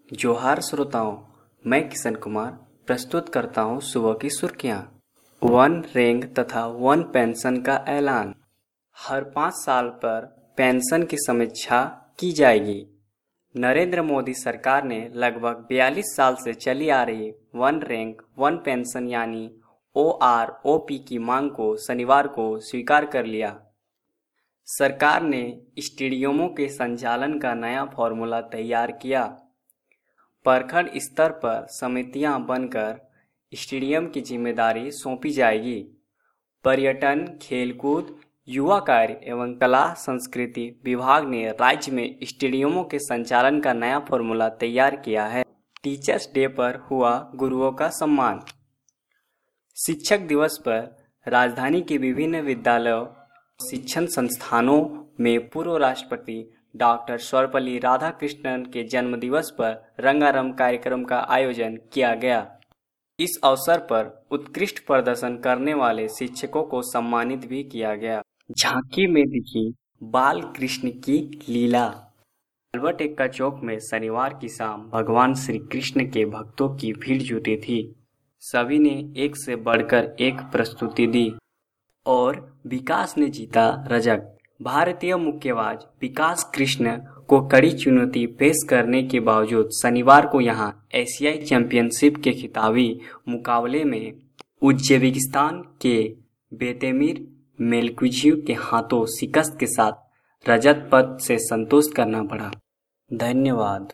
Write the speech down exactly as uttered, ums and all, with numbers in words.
जोहार श्रोताओं, मैं किशन कुमार प्रस्तुत करता हूं सुबह की सुर्खियां। वन रैंक तथा वन पेंशन का ऐलान। हर पाँच साल पर पेंशन की समीक्षा की जाएगी। नरेंद्र मोदी सरकार ने लगभग बयालीस साल से चली आ रही वन रैंक वन पेंशन यानी ओ आर ओ पी की मांग को शनिवार को स्वीकार कर लिया। सरकार ने स्टेडियमों के संचालन का नया फॉर्मूला तैयार किया। प्रखंड स्तर पर समितियां बनकर स्टेडियम की जिम्मेदारी सौंपी जाएगी। पर्यटन, खेलकूद, युवा कार्य एवं कला संस्कृति विभाग ने राज्य में स्टेडियमों के संचालन का नया फॉर्मूला तैयार किया है। टीचर्स डे पर हुआ गुरुओं का सम्मान। शिक्षक दिवस पर राजधानी के विभिन्न विद्यालयों शिक्षण संस्थानों में पूर्व राष्ट्रपति डॉक्टर सर्वपल्ली राधाकृष्णन के जन्म दिवस पर रंगारंग कार्यक्रम का आयोजन किया गया। इस अवसर पर उत्कृष्ट प्रदर्शन करने वाले शिक्षकों को सम्मानित भी किया गया। झांकी में दिखी बाल कृष्ण की लीला। अल्बर्ट एक्का चौक में शनिवार की शाम भगवान श्री कृष्ण के भक्तों की भीड़ जुटी थी। सभी ने एक से बढ़कर एक प्रस्तुति दी और विकास ने जीता रजक। भारतीय मुक्केबाज विकास कृष्ण को कड़ी चुनौती पेश करने के बावजूद शनिवार को यहां एशियाई चैंपियनशिप के खिताबी मुकाबले में उज्बेकिस्तान के बेतेमिर मेलकुजिव के हाथों शिकस्त के साथ रजत पदक से संतोष करना पड़ा। धन्यवाद।